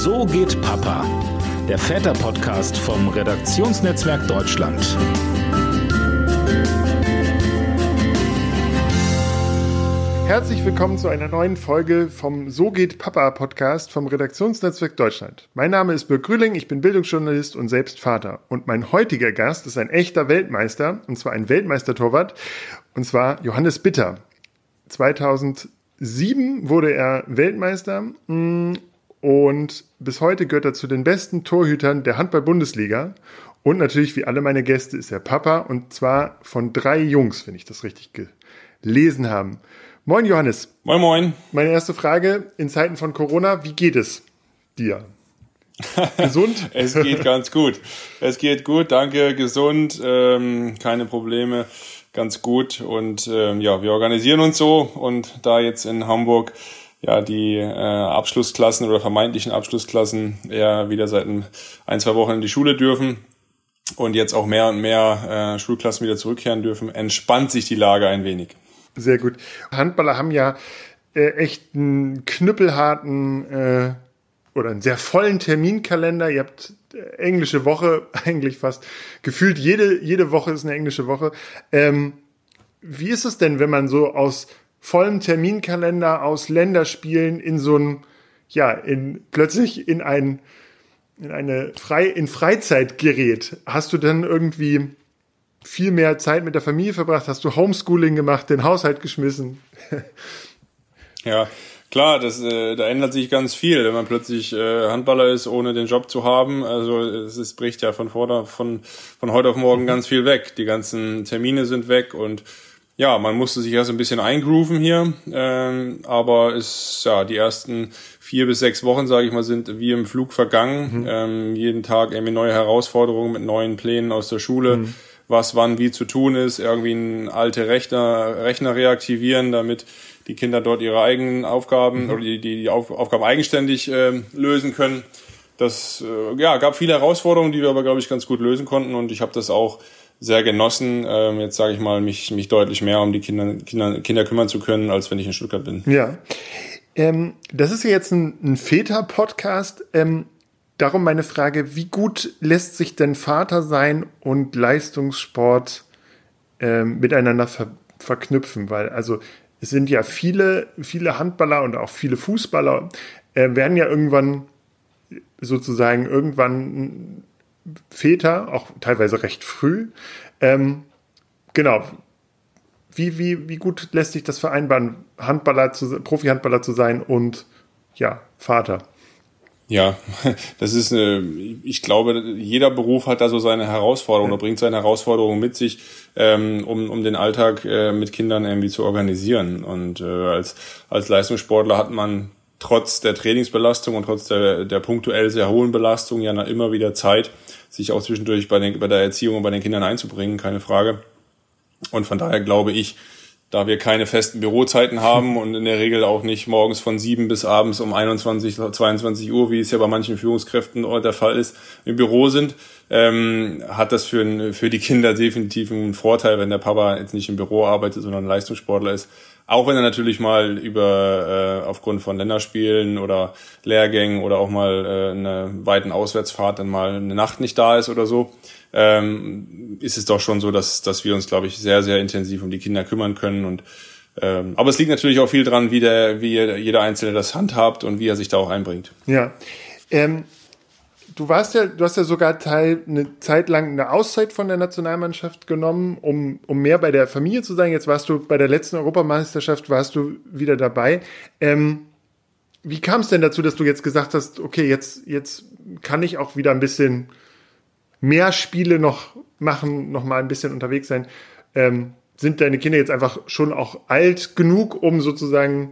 So geht Papa, der Väter-Podcast vom Redaktionsnetzwerk Deutschland. Herzlich willkommen zu einer neuen Folge vom So geht Papa Podcast vom Redaktionsnetzwerk Deutschland. Mein Name ist Birk Grühling, ich bin Bildungsjournalist und selbst Vater. Und mein heutiger Gast ist ein echter Weltmeister, und zwar ein Weltmeistertorwart, und zwar Johannes Bitter. 2007 wurde er Weltmeister und bis heute gehört er zu den besten Torhütern der Handball-Bundesliga. Und natürlich, wie alle meine Gäste, ist er Papa, und zwar von 3 Jungs, wenn ich das richtig gelesen habe. Moin Johannes. Moin moin. Meine erste Frage, in Zeiten von Corona, wie geht es dir? Gesund? Es geht ganz gut. Es geht gut, danke, gesund, keine Probleme, ganz gut. Und wir organisieren uns so, und da jetzt in Hamburg die Abschlussklassen oder vermeintlichen Abschlussklassen eher wieder seit 1-2 Wochen in die Schule dürfen und jetzt auch mehr und mehr Schulklassen wieder zurückkehren dürfen, entspannt sich die Lage ein wenig. Sehr gut. Handballer haben ja echt einen knüppelharten oder einen sehr vollen Terminkalender. Ihr habt englische Woche, eigentlich fast gefühlt jede Woche ist eine englische Woche. Wie ist es denn, wenn man so aus vollem Terminkalender, aus Länderspielen in so ein, plötzlich in Freizeit gerät? Hast du dann irgendwie viel mehr Zeit mit der Familie verbracht? Hast du Homeschooling gemacht, den Haushalt geschmissen? Ja, klar, da ändert sich ganz viel, wenn man plötzlich Handballer ist, ohne den Job zu haben. Also es bricht ja von heute auf morgen ganz viel weg. Die ganzen Termine sind weg, und ja, man musste sich erst ein bisschen eingrooven hier. Aber die ersten 4 bis 6 Wochen, sage ich mal, sind wie im Flug vergangen. Jeden Tag irgendwie neue Herausforderungen mit neuen Plänen aus der Schule. Was wann wie zu tun ist, irgendwie einen alte Rechner reaktivieren, damit die Kinder dort ihre eigenen Aufgaben oder die Aufgaben eigenständig lösen können. Das gab viele Herausforderungen, die wir aber, glaube ich, ganz gut lösen konnten, und ich habe das auch sehr genossen, jetzt sage ich mal, mich deutlich mehr um die Kinder kümmern zu können, als wenn ich in Stuttgart bin. Ja, das ist ja jetzt ein Väter-Podcast. Darum meine Frage, wie gut lässt sich denn Vater sein und Leistungssport miteinander verknüpfen? Weil also es sind ja viele Handballer und auch viele Fußballer werden ja irgendwann Väter, auch teilweise recht früh. Genau. Wie gut lässt sich das vereinbaren, Profi-Handballer zu sein und Vater? Ja, das ist ich glaube, jeder Beruf hat da so seine Herausforderungen oder bringt seine Herausforderungen mit sich, um den Alltag mit Kindern irgendwie zu organisieren. Und als Leistungssportler hat man trotz der Trainingsbelastung und trotz der punktuell sehr hohen Belastung immer wieder Zeit, sich auch zwischendurch bei der Erziehung und bei den Kindern einzubringen, keine Frage. Und von daher glaube ich, da wir keine festen Bürozeiten haben und in der Regel auch nicht morgens von 7 bis abends um 21, 22 Uhr, wie es ja bei manchen Führungskräften der Fall ist, im Büro sind, hat das für die Kinder definitiv einen Vorteil, wenn der Papa jetzt nicht im Büro arbeitet, sondern ein Leistungssportler ist. Auch wenn er natürlich mal aufgrund von Länderspielen oder Lehrgängen oder auch mal einer weiten Auswärtsfahrt dann mal eine Nacht nicht da ist oder so, ist es doch schon so, dass wir uns, glaube ich, sehr, sehr intensiv um die Kinder kümmern können. Und aber es liegt natürlich auch viel dran, wie jeder Einzelne das handhabt und wie er sich da auch einbringt. Ja. Du hast ja sogar eine Zeit lang eine Auszeit von der Nationalmannschaft genommen, um mehr bei der Familie zu sein. Jetzt warst du bei der letzten Europameisterschaft wieder dabei. Wie kam es denn dazu, dass du jetzt gesagt hast, okay, jetzt kann ich auch wieder ein bisschen mehr Spiele noch machen, noch mal ein bisschen unterwegs sein? Sind deine Kinder jetzt einfach schon auch alt genug, um sozusagen,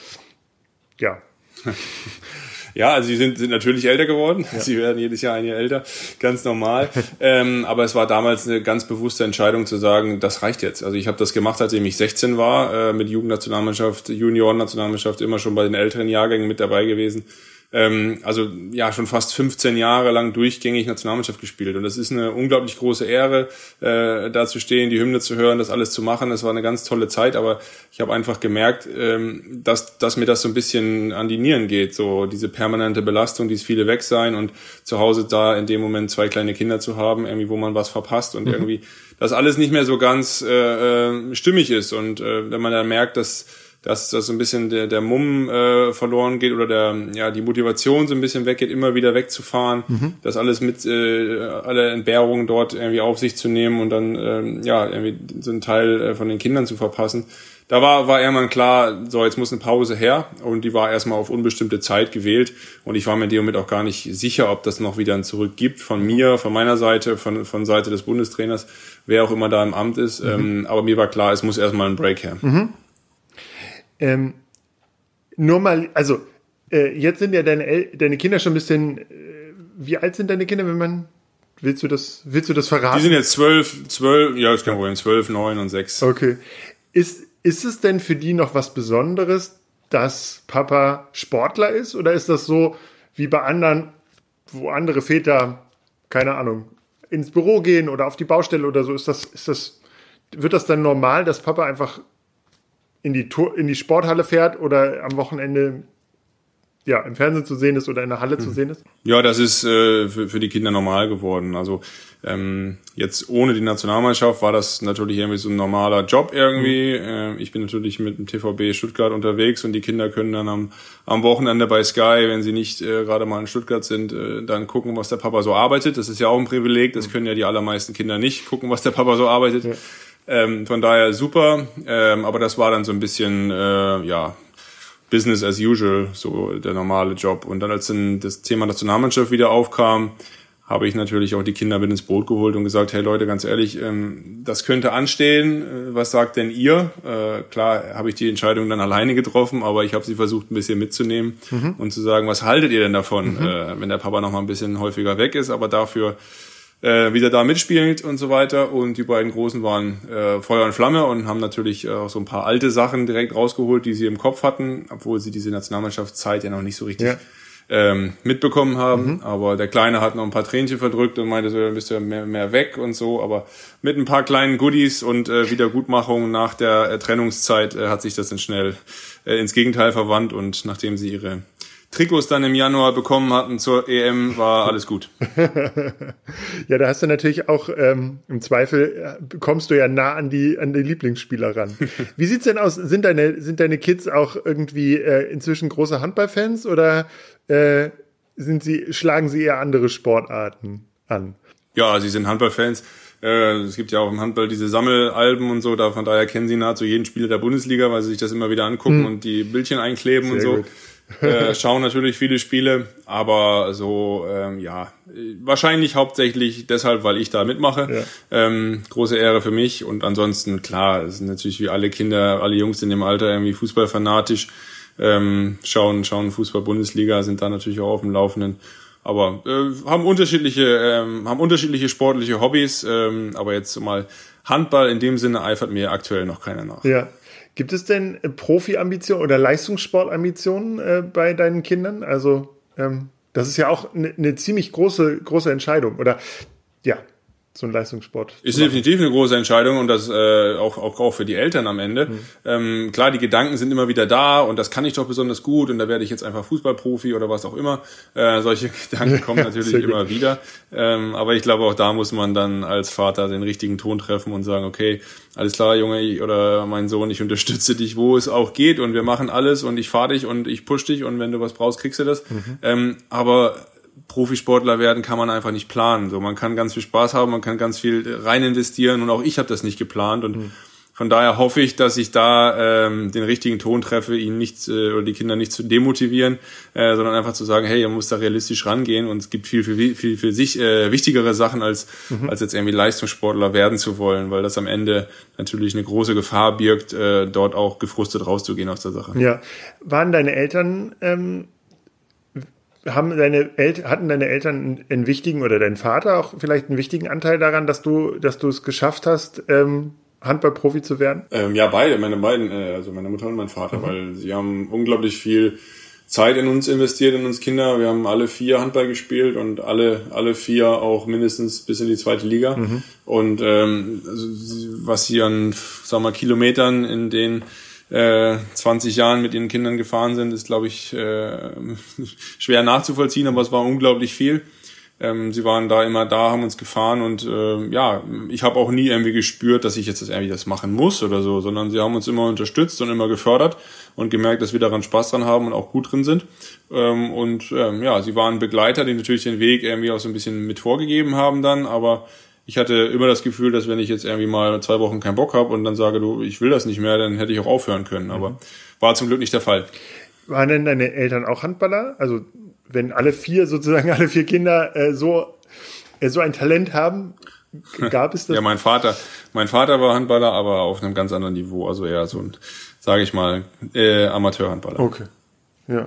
Ja, also sie sind natürlich älter geworden. Ja. Sie werden jedes Jahr ein Jahr älter, ganz normal. Aber es war damals eine ganz bewusste Entscheidung zu sagen, das reicht jetzt. Also ich habe das gemacht, seitdem ich 16 war, mit Jugendnationalmannschaft, Juniorennationalmannschaft, immer schon bei den älteren Jahrgängen mit dabei gewesen. also ja schon fast 15 Jahre lang durchgängig Nationalmannschaft gespielt. Und das ist eine unglaublich große Ehre, da zu stehen, die Hymne zu hören, das alles zu machen. Das war eine ganz tolle Zeit, aber ich habe einfach gemerkt, dass mir das so ein bisschen an die Nieren geht, so diese permanente Belastung, dieses viele weg sein und zu Hause da in dem Moment 2 kleine Kinder zu haben, irgendwie wo man was verpasst und irgendwie das alles nicht mehr so ganz stimmig ist. Und wenn man dann merkt, dass so ein bisschen der Mumm verloren geht oder die Motivation so ein bisschen weggeht, immer wieder wegzufahren, das alles mit alle Entbehrungen dort irgendwie auf sich zu nehmen und dann irgendwie so einen Teil von den Kindern zu verpassen. Da war irgendwann klar, so jetzt muss eine Pause her, und die war erstmal auf unbestimmte Zeit gewählt, und ich war mir in dem Moment auch gar nicht sicher, ob das noch wieder ein Zurück gibt von mir, von meiner Seite, von Seite des Bundestrainers, wer auch immer da im Amt ist, aber mir war klar, es muss erstmal ein Break her. Nur mal, also jetzt sind ja deine Kinder schon ein bisschen, wie alt sind deine Kinder, willst du das verraten? Die sind jetzt 12, ja, ist kein Problem, 12, 9 und 6. Okay. Ist es denn für die noch was Besonderes, dass Papa Sportler ist? Oder ist das so wie bei anderen, wo andere Väter, keine Ahnung, ins Büro gehen oder auf die Baustelle oder so? Wird das dann normal, dass Papa einfach in die Sporthalle fährt oder am Wochenende im Fernsehen zu sehen ist oder in der Halle zu sehen ist? Ja, das ist für die Kinder normal geworden. Also jetzt ohne die Nationalmannschaft war das natürlich irgendwie so ein normaler Job irgendwie. Ich bin natürlich mit dem TVB Stuttgart unterwegs, und die Kinder können dann am Wochenende bei Sky, wenn sie nicht gerade mal in Stuttgart sind, dann gucken, was der Papa so arbeitet. Das ist ja auch ein Privileg, das können ja die allermeisten Kinder nicht, gucken, was der Papa so arbeitet. Ja. Von daher super, aber das war dann so ein bisschen Business as usual, so der normale Job. Und dann, als dann das Thema Nationalmannschaft wieder aufkam, habe ich natürlich auch die Kinder mit ins Boot geholt und gesagt, hey Leute, ganz ehrlich, das könnte anstehen, was sagt denn ihr? Klar habe ich die Entscheidung dann alleine getroffen, aber ich habe sie versucht ein bisschen mitzunehmen und zu sagen, was haltet ihr denn davon, wenn der Papa noch mal ein bisschen häufiger weg ist, aber dafür wieder da mitspielt und so weiter. Und die beiden Großen waren Feuer und Flamme und haben natürlich auch so ein paar alte Sachen direkt rausgeholt, die sie im Kopf hatten, obwohl sie diese Nationalmannschaftszeit ja noch nicht so richtig mitbekommen haben. Aber der Kleine hat noch ein paar Tränchen verdrückt und meinte so, dann bist du mehr weg und so. Aber mit ein paar kleinen Goodies und Wiedergutmachung nach der Trennungszeit hat sich das dann schnell ins Gegenteil verwandt. Und nachdem sie ihre Trikots dann im Januar bekommen hatten zur EM, war alles gut. Ja, da hast du natürlich auch im Zweifel kommst du ja nah an die Lieblingsspieler ran. Wie sieht's denn aus? Sind deine Kids auch irgendwie inzwischen große Handballfans oder schlagen sie eher andere Sportarten an? Ja, sie sind Handballfans. Es gibt ja auch im Handball diese Sammelalben und so, von daher kennen sie nahezu jeden Spieler der Bundesliga, weil sie sich das immer wieder angucken und die Bildchen einkleben. Sehr und so. Gut. Schauen natürlich viele Spiele, aber so, wahrscheinlich hauptsächlich deshalb, weil ich da mitmache. Ja. Große Ehre für mich, und ansonsten, klar, es sind natürlich wie alle Kinder, alle Jungs in dem Alter irgendwie fußballfanatisch, schauen Fußball-Bundesliga, sind da natürlich auch auf dem Laufenden. Aber haben unterschiedliche sportliche Hobbys, aber jetzt mal Handball in dem Sinne eifert mir aktuell noch keiner nach. Ja. Gibt es denn Profi-Ambitionen oder Leistungssportambitionen bei deinen Kindern? Also das ist ja auch eine ziemlich große Entscheidung, oder ja, so ein Leistungssport. Ist definitiv eine große Entscheidung, und das auch für die Eltern am Ende. Klar, die Gedanken sind immer wieder da, und das kann ich doch besonders gut, und da werde ich jetzt einfach Fußballprofi oder was auch immer. Solche Gedanken kommen natürlich immer wieder. Aber ich glaube, auch da muss man dann als Vater den richtigen Ton treffen und sagen, okay, alles klar, Junge oder mein Sohn, ich unterstütze dich, wo es auch geht, und wir machen alles, und ich fahre dich und ich push dich, und wenn du was brauchst, kriegst du das. Aber Profisportler werden kann man einfach nicht planen. So, man kann ganz viel Spaß haben, man kann ganz viel rein investieren, und auch ich habe das nicht geplant, und von daher hoffe ich, dass ich da den richtigen Ton treffe, ihn nicht oder die Kinder nicht zu demotivieren, sondern einfach zu sagen, hey, ihr müsst da realistisch rangehen, und es gibt viel wichtigere Sachen als jetzt irgendwie Leistungssportler werden zu wollen, weil das am Ende natürlich eine große Gefahr birgt, dort auch gefrustet rauszugehen aus der Sache. Ja, waren deine Eltern hatten deine Eltern einen wichtigen, oder dein Vater auch vielleicht einen wichtigen Anteil daran, dass du es geschafft hast, Handballprofi zu werden? Ja, beide, meine Mutter und mein Vater, weil sie haben unglaublich viel Zeit in uns investiert, in uns Kinder. Wir haben alle 4 Handball gespielt und alle 4 auch mindestens bis in die 2. Liga. Und also, was sie an, sagen wir mal, Kilometern in den 20 Jahren mit ihren Kindern gefahren sind, ist, glaube ich, schwer nachzuvollziehen, aber es war unglaublich viel. Sie waren da immer da, haben uns gefahren und ich habe auch nie irgendwie gespürt, dass ich jetzt das machen muss oder so, sondern sie haben uns immer unterstützt und immer gefördert und gemerkt, dass wir daran Spaß dran haben und auch gut drin sind. Sie waren Begleiter, die natürlich den Weg irgendwie auch so ein bisschen mit vorgegeben haben dann, aber ich hatte immer das Gefühl, dass wenn ich jetzt irgendwie mal 2 Wochen keinen Bock habe und dann sage, du, ich will das nicht mehr, dann hätte ich auch aufhören können, aber war zum Glück nicht der Fall. Waren denn deine Eltern auch Handballer? Also wenn alle 4 Kinder so ein Talent haben, gab es das? Ja, mein Vater war Handballer, aber auf einem ganz anderen Niveau, also eher so ein, sage ich mal, Amateurhandballer. Okay, ja.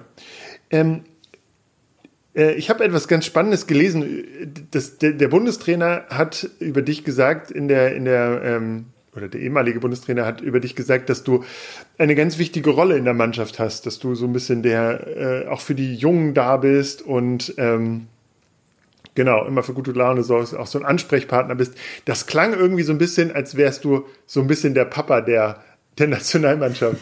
Ich habe etwas ganz Spannendes gelesen. Der Bundestrainer hat über dich gesagt, oder der ehemalige Bundestrainer hat über dich gesagt, dass du eine ganz wichtige Rolle in der Mannschaft hast, dass du so ein bisschen auch für die Jungen da bist und immer für gute Laune sorgst, auch so ein Ansprechpartner bist. Das klang irgendwie so ein bisschen, als wärst du so ein bisschen der Papa der Nationalmannschaft.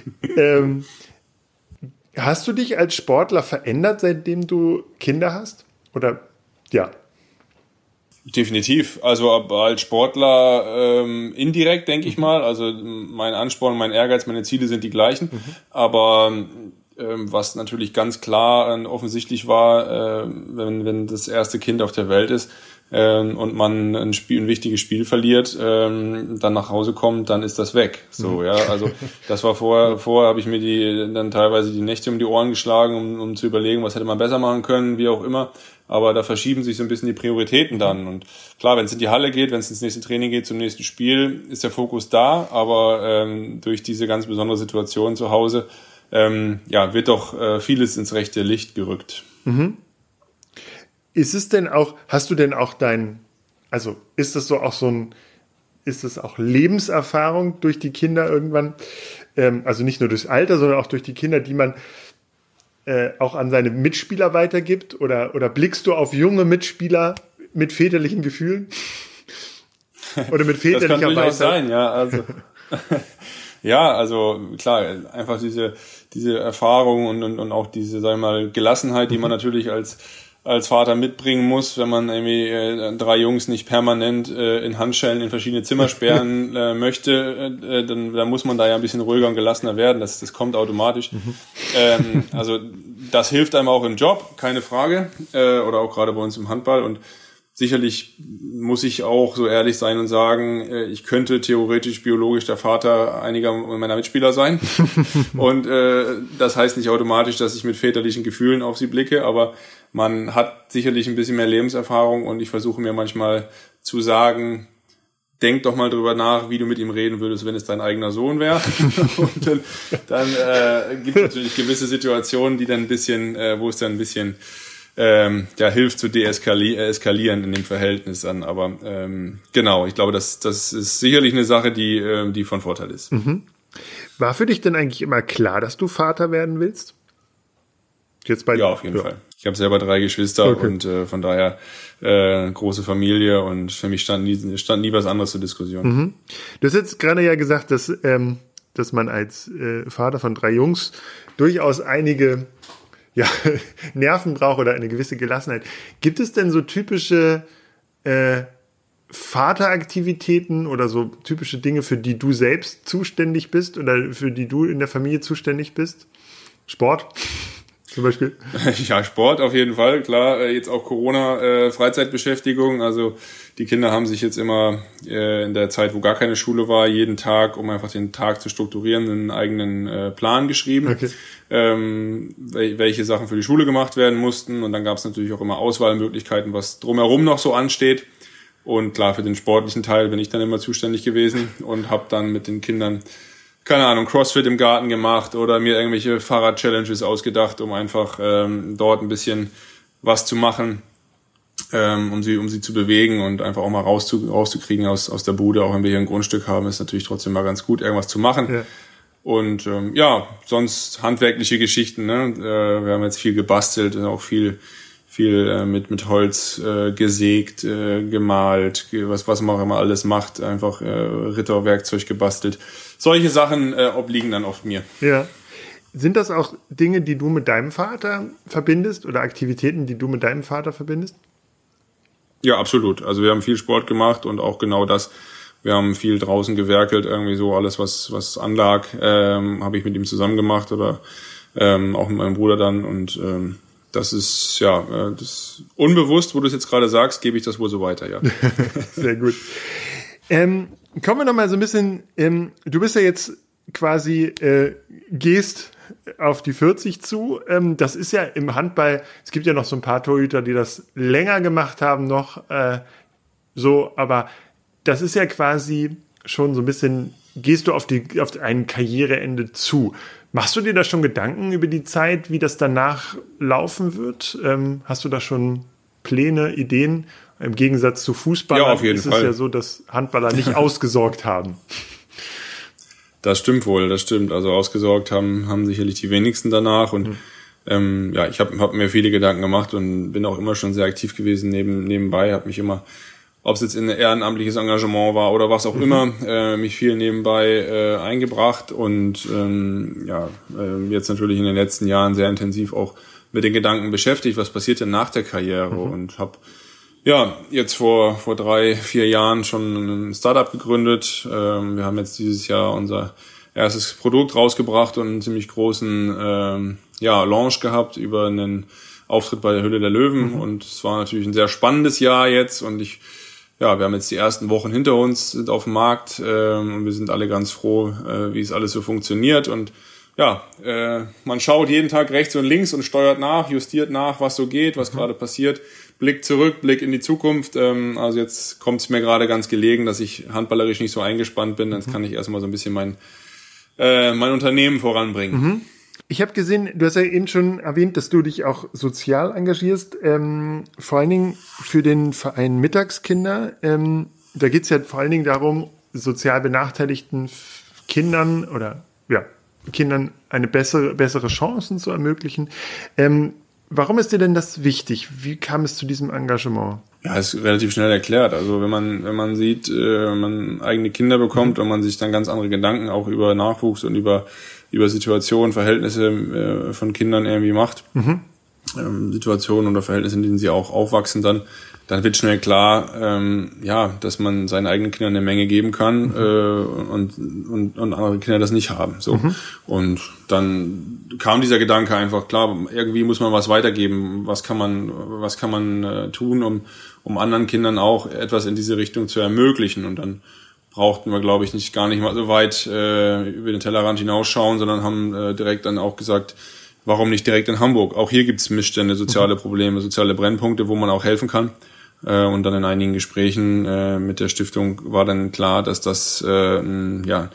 Hast du dich als Sportler verändert, seitdem du Kinder hast? Oder ja? Definitiv. Also als Sportler indirekt, denke ich mal. Also mein Ansporn, mein Ehrgeiz, meine Ziele sind die gleichen. Aber was natürlich ganz klar offensichtlich war, wenn das erste Kind auf der Welt ist und man ein wichtiges Spiel verliert, dann nach Hause kommt, dann ist das weg. So, ja. Also das war vorher habe ich mir dann teilweise die Nächte um die Ohren geschlagen, um zu überlegen, was hätte man besser machen können, wie auch immer. Aber da verschieben sich so ein bisschen die Prioritäten dann. Und klar, wenn es in die Halle geht, wenn es ins nächste Training geht, zum nächsten Spiel, ist der Fokus da. Aber durch diese ganz besondere Situation zu Hause, wird doch vieles ins rechte Licht gerückt. Mhm. Ist es denn auch, hast du denn auch ist das auch Lebenserfahrung durch die Kinder irgendwann? Also nicht nur durchs Alter, sondern auch durch die Kinder, die man auch an seine Mitspieler weitergibt? Oder blickst du auf junge Mitspieler mit väterlichen Gefühlen? Oder mit väterlicher Weisheit? Das kann durchaus Weisheit? sein, ja. Also ja, also klar, einfach diese Erfahrung und auch diese, sagen wir mal, Gelassenheit, die man natürlich als Vater mitbringen muss, wenn man irgendwie 3 Jungs nicht permanent in Handschellen in verschiedene Zimmer sperren möchte, dann muss man da ja ein bisschen ruhiger und gelassener werden. Das kommt automatisch. Also das hilft einem auch im Job, keine Frage, oder auch gerade bei uns im Handball. Und sicherlich muss ich auch so ehrlich sein und sagen, ich könnte theoretisch biologisch der Vater einiger meiner Mitspieler sein. Und das heißt nicht automatisch, dass ich mit väterlichen Gefühlen auf sie blicke, aber man hat sicherlich ein bisschen mehr Lebenserfahrung und ich versuche mir manchmal zu sagen, denk doch mal drüber nach, wie du mit ihm reden würdest, wenn es dein eigener Sohn wäre. Und dann gibt es natürlich gewisse Situationen, die dann ein bisschen, wo es dann ein bisschen hilft zu eskalieren in dem Verhältnis dann. Aber genau, ich glaube, das ist sicherlich eine Sache, die von Vorteil ist. Mhm. War für dich denn eigentlich immer klar, dass du Vater werden willst? Ja, auf jeden Fall. Ich habe selber 3 Geschwister und von daher große Familie und für mich stand nie was anderes zur Diskussion. Mhm. Du hast jetzt gerade ja gesagt, dass man als Vater von 3 Jungs durchaus einige Nerven braucht oder eine gewisse Gelassenheit. Gibt es denn so typische Vateraktivitäten oder so typische Dinge, für die du selbst zuständig bist oder für die du in der Familie zuständig bist? Sport zum Beispiel? Ja, Sport auf jeden Fall, klar. Jetzt auch Corona, Freizeitbeschäftigung. Also die Kinder haben sich jetzt immer in der Zeit, wo gar keine Schule war, jeden Tag, um einfach den Tag zu strukturieren, einen eigenen Plan geschrieben. Okay. Welche Sachen für die Schule gemacht werden mussten. Und dann gab es natürlich auch immer Auswahlmöglichkeiten, was drumherum noch so ansteht. Und klar, für den sportlichen Teil bin ich dann immer zuständig gewesen und habe dann mit den Kindern, keine Ahnung, CrossFit im Garten gemacht oder mir irgendwelche Fahrrad-Challenges ausgedacht, um einfach dort ein bisschen was zu machen, um sie zu bewegen und einfach auch mal rauszukriegen aus der Bude. Auch wenn wir hier ein Grundstück haben, ist natürlich trotzdem mal ganz gut, irgendwas zu machen. Und ja, sonst handwerkliche Geschichten. Ne? Wir haben jetzt viel gebastelt und auch viel mit Holz gesägt, gemalt, was man auch immer alles macht, einfach Ritterwerkzeug gebastelt. Solche Sachen obliegen dann oft mir. Ja. Sind das auch Dinge, die du mit deinem Vater verbindest oder Aktivitäten, die du mit deinem Vater verbindest? Ja, absolut. Also wir haben viel Sport gemacht und auch genau das. Wir haben viel draußen gewerkelt, irgendwie so alles, was anlag, habe ich mit ihm zusammen gemacht oder auch mit meinem Bruder dann. Und das ist, ja, das unbewusst, wo du es jetzt gerade sagst, gebe ich das wohl so weiter, ja. Sehr gut. Kommen wir noch mal so ein bisschen, du bist ja jetzt quasi, gehst auf die 40 zu. Das ist ja im Handball, es gibt ja noch so ein paar Torhüter, die das länger gemacht haben noch, aber das ist ja quasi schon so ein bisschen, gehst du auf ein Karriereende zu. Machst du dir da schon Gedanken über die Zeit, wie das danach laufen wird? Hast du da schon Pläne, Ideen? Im Gegensatz zu Fußballern ja, auf jeden ist Fall. Es ja so, dass Handballer nicht ausgesorgt haben. Das stimmt wohl, das stimmt. Also ausgesorgt haben sicherlich die wenigsten danach. Und ja, ich hab mir viele Gedanken gemacht und bin auch immer schon sehr aktiv gewesen nebenbei. Habe mich immer, ob es jetzt in ein ehrenamtliches Engagement war oder was auch immer, mich viel nebenbei eingebracht. Und jetzt natürlich in den letzten Jahren sehr intensiv auch mit den Gedanken beschäftigt, was passiert denn nach der Karriere. Und habe jetzt vor 3-4 Jahren schon ein Startup gegründet. Wir haben jetzt dieses Jahr unser erstes Produkt rausgebracht und einen ziemlich großen Launch gehabt über einen Auftritt bei der Höhle der Löwen. Und es war natürlich ein sehr spannendes Jahr jetzt. Und wir haben jetzt die ersten Wochen hinter uns, sind auf dem Markt und wir sind alle ganz froh, wie es alles so funktioniert. Und man schaut jeden Tag rechts und links und steuert nach, justiert nach, was so geht, was gerade passiert. Blick zurück, Blick in die Zukunft. Also jetzt kommt es mir gerade ganz gelegen, dass ich handballerisch nicht so eingespannt bin. Jetzt kann ich erstmal so ein bisschen mein Unternehmen voranbringen. Ich habe gesehen, du hast ja eben schon erwähnt, dass du dich auch sozial engagierst, vor allen Dingen für den Verein Mittagskinder. Da geht es ja vor allen Dingen darum, sozial benachteiligten Kindern Kindern eine bessere Chancen zu ermöglichen. Warum ist dir denn das wichtig? Wie kam es zu diesem Engagement? Ja, ist relativ schnell erklärt. Also wenn man sieht, wenn man eigene Kinder bekommt und man sich dann ganz andere Gedanken auch über Nachwuchs und über Situationen, Verhältnisse von Kindern irgendwie macht, Situationen oder Verhältnisse, in denen sie auch aufwachsen, dann wird schnell klar, dass man seinen eigenen Kindern eine Menge geben kann und andere Kinder das nicht haben. So. Und dann kam dieser Gedanke einfach, klar, irgendwie muss man was weitergeben. Was kann man tun, um anderen Kindern auch etwas in diese Richtung zu ermöglichen? Und dann brauchten wir, glaube ich, gar nicht mal so weit über den Tellerrand hinausschauen, sondern haben direkt dann auch gesagt, warum nicht direkt in Hamburg? Auch hier gibt es Missstände, soziale Probleme, soziale Brennpunkte, wo man auch helfen kann. Und dann in einigen Gesprächen mit der Stiftung war dann klar, dass das eine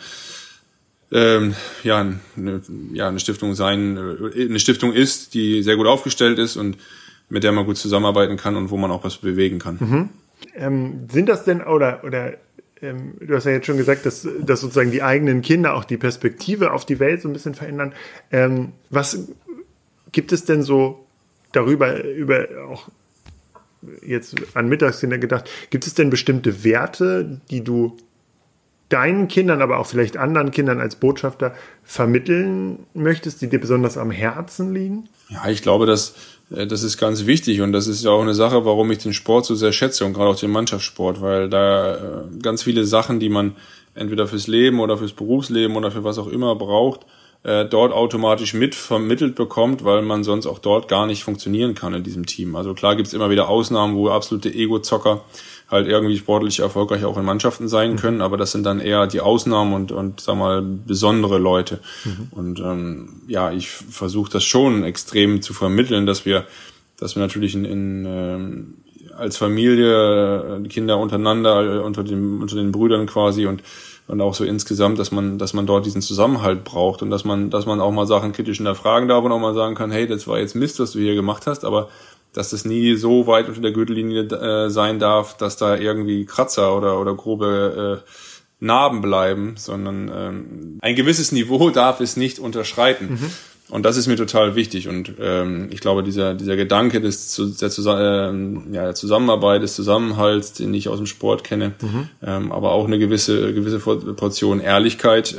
Stiftung ist, die sehr gut aufgestellt ist und mit der man gut zusammenarbeiten kann und wo man auch was bewegen kann. Sind das denn du hast ja jetzt schon gesagt, dass sozusagen die eigenen Kinder auch die Perspektive auf die Welt so ein bisschen verändern. Was gibt es denn so über auch jetzt an Mittagskinder gedacht, gibt es denn bestimmte Werte, die du deinen Kindern, aber auch vielleicht anderen Kindern als Botschafter vermitteln möchtest, die dir besonders am Herzen liegen? Ja, ich glaube, das ist ganz wichtig und das ist ja auch eine Sache, warum ich den Sport so sehr schätze und gerade auch den Mannschaftssport, weil da ganz viele Sachen, die man entweder fürs Leben oder fürs Berufsleben oder für was auch immer braucht, dort automatisch mit vermittelt bekommt, weil man sonst auch dort gar nicht funktionieren kann in diesem Team. Also klar gibt's immer wieder Ausnahmen, wo absolute Ego-Zocker halt irgendwie sportlich erfolgreich auch in Mannschaften sein können, aber das sind dann eher die Ausnahmen und sag mal besondere Leute. Und ich versuche das schon extrem zu vermitteln, dass wir natürlich als Familie, Kinder untereinander, unter den Brüdern quasi und auch so insgesamt, dass man dort diesen Zusammenhalt braucht und dass man auch mal Sachen kritisch hinterfragen darf und auch mal sagen kann, hey, das war jetzt Mist, was du hier gemacht hast, aber dass das nie so weit unter der Gürtellinie sein darf, dass da irgendwie Kratzer oder grobe Narben bleiben, sondern ein gewisses Niveau darf es nicht unterschreiten. Und das ist mir total wichtig. Und ich glaube, dieser Gedanke der Zusammenarbeit, des Zusammenhalts, den ich aus dem Sport kenne, aber auch eine gewisse Portion Ehrlichkeit,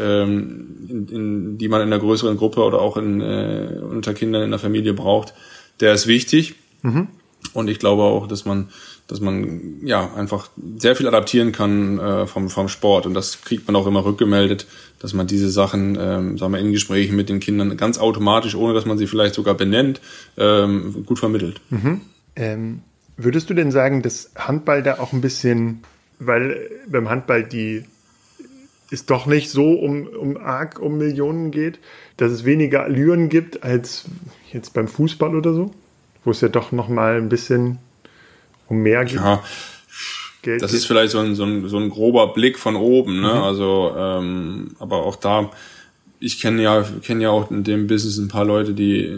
die man in einer größeren Gruppe oder auch unter Kindern in der Familie braucht, der ist wichtig. Und ich glaube auch, dass man ja einfach sehr viel adaptieren kann vom Sport. Und das kriegt man auch immer rückgemeldet, dass man diese Sachen, sagen wir, in Gesprächen mit den Kindern ganz automatisch, ohne dass man sie vielleicht sogar benennt, gut vermittelt. Würdest du denn sagen, dass Handball da auch ein bisschen, weil beim Handball es doch nicht so um Millionen geht, dass es weniger Allüren gibt als jetzt beim Fußball oder so, wo es ja doch noch mal ein bisschen um mehr geht? Ja, Geld das geht. ist vielleicht so ein grober Blick von oben, ne? Also, aber auch da, ich kenne ja auch in dem Business ein paar Leute, die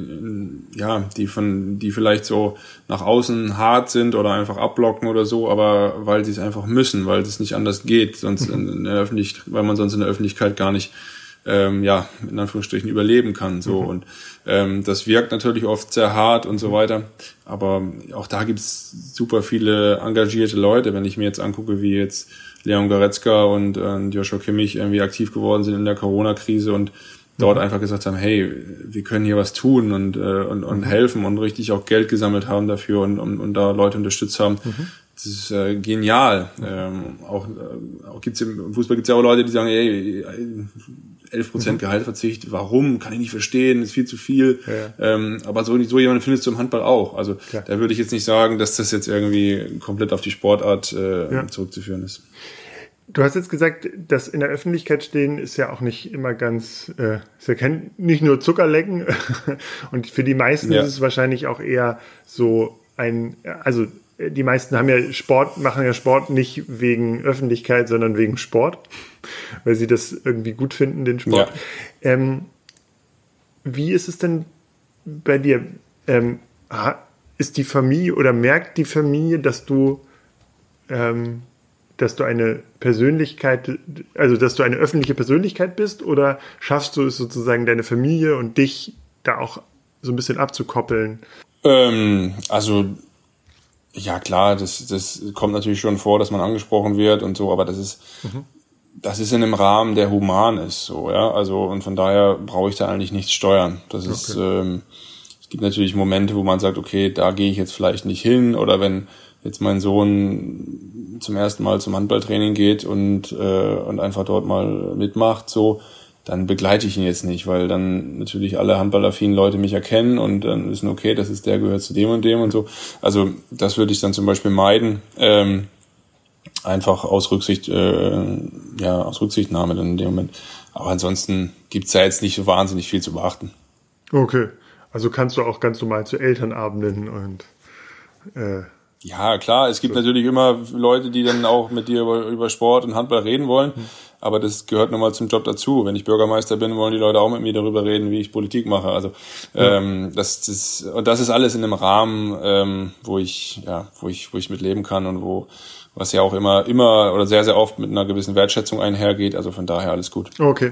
vielleicht so nach außen hart sind oder einfach abblocken oder so, aber weil sie es einfach müssen, weil es nicht anders geht, sonst weil man sonst in der Öffentlichkeit gar nicht in Anführungsstrichen überleben kann, so. Und das wirkt natürlich oft sehr hart und so weiter, aber auch da gibt's super viele engagierte Leute. Wenn ich mir jetzt angucke, wie jetzt Leon Goretzka und Joshua Kimmich irgendwie aktiv geworden sind in der Corona-Krise und dort einfach gesagt haben, hey, wir können hier was tun und helfen und richtig auch Geld gesammelt haben dafür und da Leute unterstützt haben. Das ist genial. Auch im Fußball gibt's ja auch Leute, die sagen, hey, 11% Gehaltsverzicht, warum? Kann ich nicht verstehen, ist viel zu viel. Ja. Aber so jemanden findest du im Handball auch. Also da würde ich jetzt nicht sagen, dass das jetzt irgendwie komplett auf die Sportart zurückzuführen ist. Du hast jetzt gesagt, das in der Öffentlichkeit stehen ist ja auch nicht immer ganz, ist ja nicht nur Zuckerlecken. Und für die meisten ist es wahrscheinlich auch eher so die meisten machen ja Sport nicht wegen Öffentlichkeit, sondern wegen Sport, weil sie das irgendwie gut finden, den Sport. Ja. Wie ist es denn bei dir? Ist die Familie oder merkt die Familie, dass du eine Persönlichkeit, also dass du eine öffentliche Persönlichkeit bist, oder schaffst du es sozusagen, deine Familie und dich da auch so ein bisschen abzukoppeln? Ja, klar, das kommt natürlich schon vor, dass man angesprochen wird und so, aber das ist in einem Rahmen, der human ist, so, ja, also, und von daher brauche ich da eigentlich nichts steuern. Das ist, es gibt natürlich Momente, wo man sagt, okay, da gehe ich jetzt vielleicht nicht hin, oder wenn jetzt mein Sohn zum ersten Mal zum Handballtraining geht und einfach dort mal mitmacht, so, dann begleite ich ihn jetzt nicht, weil dann natürlich alle handballaffinen Leute mich erkennen und dann wissen, okay, das ist der, gehört zu dem und dem und so. Also das würde ich dann zum Beispiel meiden, einfach aus Rücksichtnahme dann in dem Moment. Aber ansonsten gibt's ja jetzt nicht so wahnsinnig viel zu beachten. Okay, also kannst du auch ganz normal zu Elternabenden und ja, klar, es gibt natürlich immer Leute, die dann auch mit dir über Sport und Handball reden wollen, aber das gehört nun mal zum Job dazu. Wenn ich Bürgermeister bin, wollen die Leute auch mit mir darüber reden, wie ich Politik mache. Also das ist alles in einem Rahmen, wo ich mit leben kann und was ja auch immer oder sehr, sehr oft mit einer gewissen Wertschätzung einhergeht. Also von daher alles gut. Okay.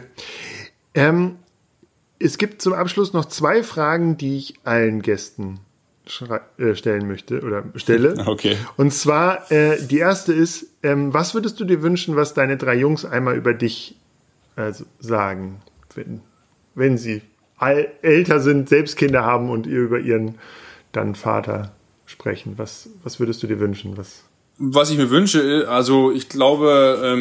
Es gibt zum Abschluss noch 2 Fragen, die ich allen Gästen stellen möchte oder stelle. Okay. Und zwar, die erste ist, was würdest du dir wünschen, was deine 3 Jungs einmal über dich sagen, wenn sie älter sind, selbst Kinder haben und ihr über ihren dann Vater sprechen? Was würdest du dir wünschen? Was ich mir wünsche, also ich glaube,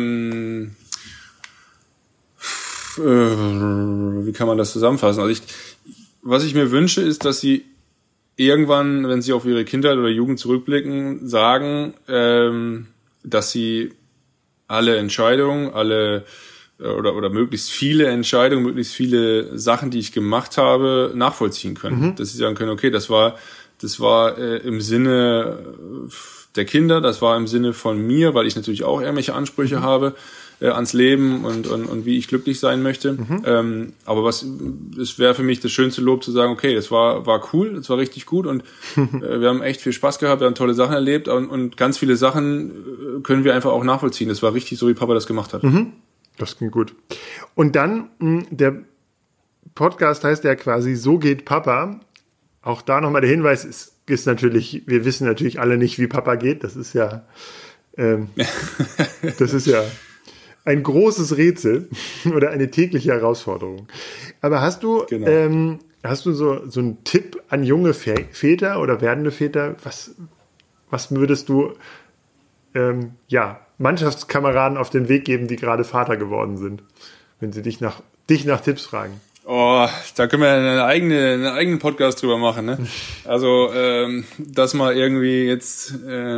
wie kann man das zusammenfassen? Also was ich mir wünsche, ist, dass sie irgendwann, wenn sie auf ihre Kindheit oder Jugend zurückblicken, sagen, dass sie alle Entscheidungen, oder möglichst viele Entscheidungen, möglichst viele Sachen, die ich gemacht habe, nachvollziehen können. Dass sie sagen können, okay, das war im Sinne der Kinder, das war im Sinne von mir, weil ich natürlich auch irgendwelche Ansprüche habe. ans Leben und wie ich glücklich sein möchte. Aber es wäre für mich das schönste Lob zu sagen, okay, das war cool, das war richtig gut und wir haben echt viel Spaß gehabt, wir haben tolle Sachen erlebt und ganz viele Sachen können wir einfach auch nachvollziehen. Das war richtig so, wie Papa das gemacht hat. Das klingt gut. Und dann, der Podcast heißt ja quasi So geht Papa. Auch da nochmal der Hinweis, ist natürlich, wir wissen natürlich alle nicht, wie Papa geht. Das ist ja ein großes Rätsel oder eine tägliche Herausforderung. Aber hast du so einen Tipp an junge Väter oder werdende Väter? Was würdest du Mannschaftskameraden auf den Weg geben, die gerade Vater geworden sind, wenn sie dich nach Tipps fragen? Oh, da können wir einen eigenen Podcast drüber machen, ne? Also, das mal irgendwie jetzt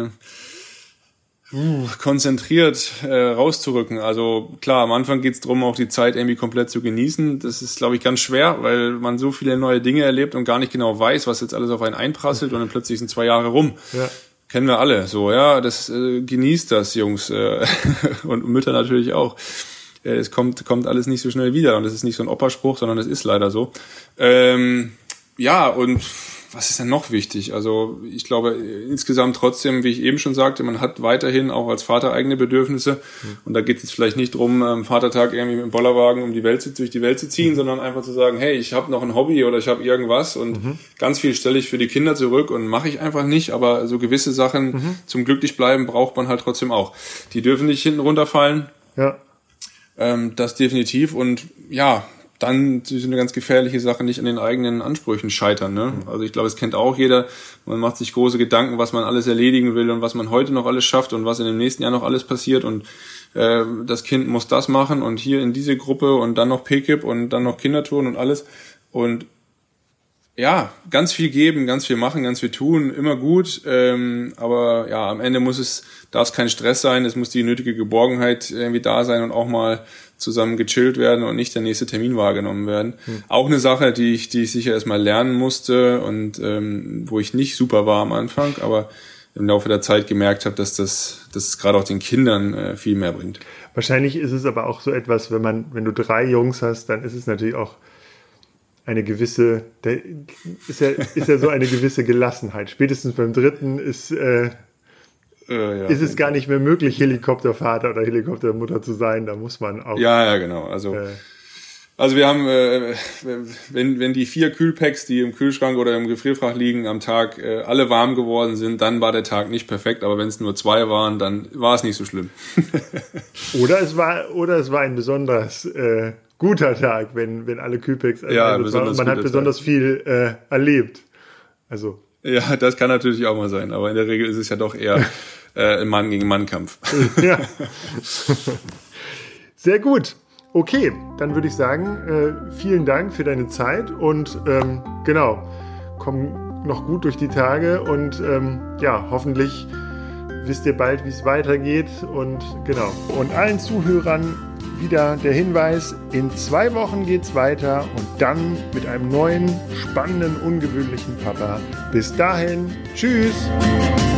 konzentriert rauszurücken. Also klar, am Anfang geht's darum, auch die Zeit irgendwie komplett zu genießen. Das ist, glaube ich, ganz schwer, weil man so viele neue Dinge erlebt und gar nicht genau weiß, was jetzt alles auf einen einprasselt und dann plötzlich sind 2 Jahre rum. Ja. Kennen wir alle. So, ja, das genießt das, Jungs und Mütter natürlich auch. Es kommt alles nicht so schnell wieder und das ist nicht so ein Operspruch, sondern es ist leider so. Ja, und was ist denn noch wichtig? Also ich glaube insgesamt trotzdem, wie ich eben schon sagte, man hat weiterhin auch als Vater eigene Bedürfnisse und da geht es jetzt vielleicht nicht drum, am Vatertag irgendwie mit dem Bollerwagen durch die Welt zu ziehen, sondern einfach zu sagen, hey, ich habe noch ein Hobby oder ich habe irgendwas und ganz viel stelle ich für die Kinder zurück und mache ich einfach nicht, aber so gewisse Sachen zum glücklich bleiben braucht man halt trotzdem auch. Die dürfen nicht hinten runterfallen. Ja. Das definitiv und ja, dann ist eine ganz gefährliche Sache, nicht an den eigenen Ansprüchen scheitern. Ne? Also ich glaube, es kennt auch jeder. Man macht sich große Gedanken, was man alles erledigen will und was man heute noch alles schafft und was in dem nächsten Jahr noch alles passiert. Und das Kind muss das machen und hier in diese Gruppe und dann noch PKIP und dann noch Kindertouren und alles. Und ja, ganz viel geben, ganz viel machen, ganz viel tun, immer gut. Aber ja, am Ende darf es kein Stress sein. Es muss die nötige Geborgenheit irgendwie da sein und auch mal zusammen gechillt werden und nicht der nächste Termin wahrgenommen werden. Auch eine Sache, die ich sicher erstmal lernen musste und wo ich nicht super war am Anfang, aber im Laufe der Zeit gemerkt habe, dass es gerade auch den Kindern viel mehr bringt. Wahrscheinlich ist es aber auch so etwas, wenn du 3 Jungs hast, dann ist es natürlich auch eine gewisse, ist ja so eine gewisse Gelassenheit. Spätestens beim 3. ist es gar nicht mehr möglich, Helikoptervater oder Helikoptermutter zu sein. Da muss man auch. Ja, genau. Also wir haben, wenn die 4 Kühlpacks, die im Kühlschrank oder im Gefrierfach liegen, am Tag alle warm geworden sind, dann war der Tag nicht perfekt. Aber wenn es nur 2 waren, dann war es nicht so schlimm. Oder es war ein besonders guter Tag, wenn alle Kühlpacks. Man hat besonders viel erlebt. Also. Ja, das kann natürlich auch mal sein, aber in der Regel ist es ja doch eher ein Mann-gegen-Mann-Kampf. Ja. Sehr gut. Okay, dann würde ich sagen, vielen Dank für deine Zeit und komm noch gut durch die Tage und hoffentlich wisst ihr bald, wie es weitergeht und allen Zuhörern wieder der Hinweis, in 2 Wochen geht's weiter und dann mit einem neuen, spannenden, ungewöhnlichen Papa. Bis dahin, tschüss!